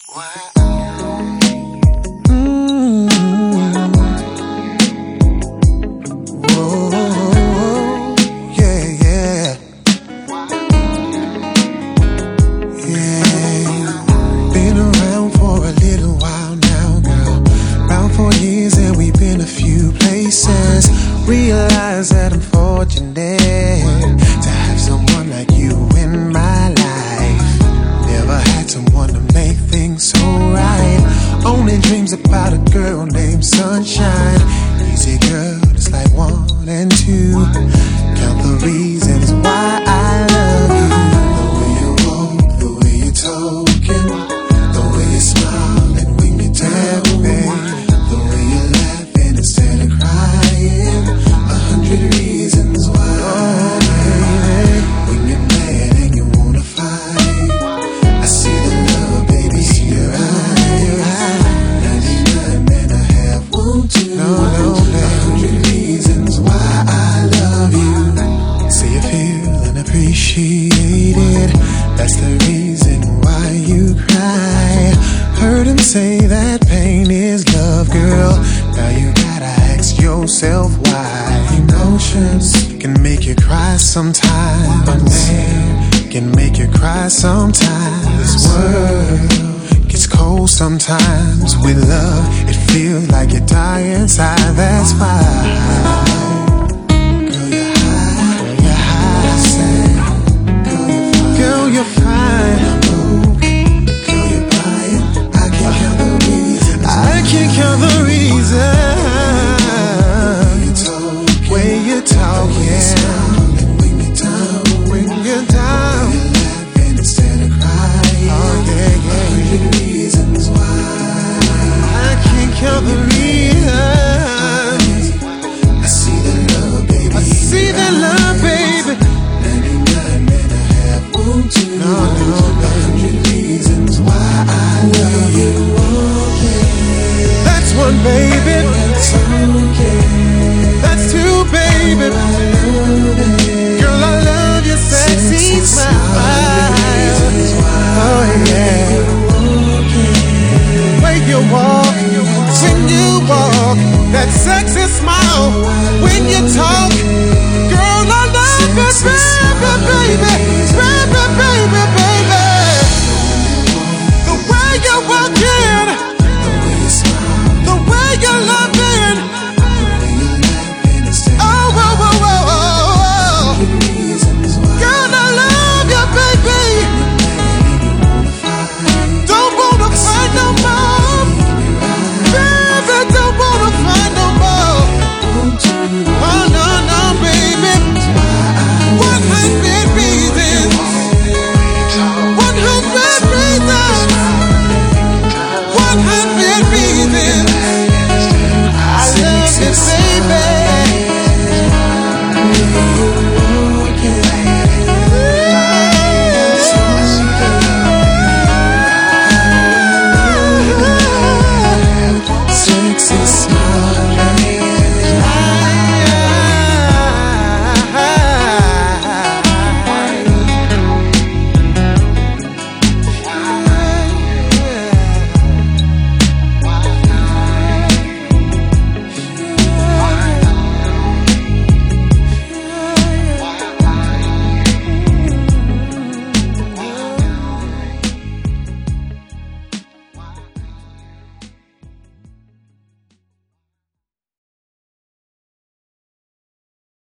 Realize that I'm fortunate to have someone like you in my life. Never had someone to make things so right. Only dreams about a girl named Sunshine. Easy girl, it's like 1 and 2. Count the reasons why I love you. The way you walk, the way you're talking, the way you smile and when you tap me, the way you're laughing instead of crying. 100 reasons why. Oh, baby. When you're mad and you wanna fight, I see the love, baby, see your eyes. 99 and a half won't do. No, 100 reasons why I love you. So you feel unappreciated. That's the reason why you cry. Heard him say that pain is love, girl. Now you gotta ask yourself why. Emotions can make you cry sometimes. A man can make you cry sometimes. This world gets cold sometimes. With love, it feels like you die inside. That's why. Girl, you're fine. Girl, you're buying. I can't count the reasons. I can't count the reasons. Way you talk, yeah. When you're down, when you're down, you're laughing instead of crying. Oh yeah, yeah. 100 reasons why I can't count the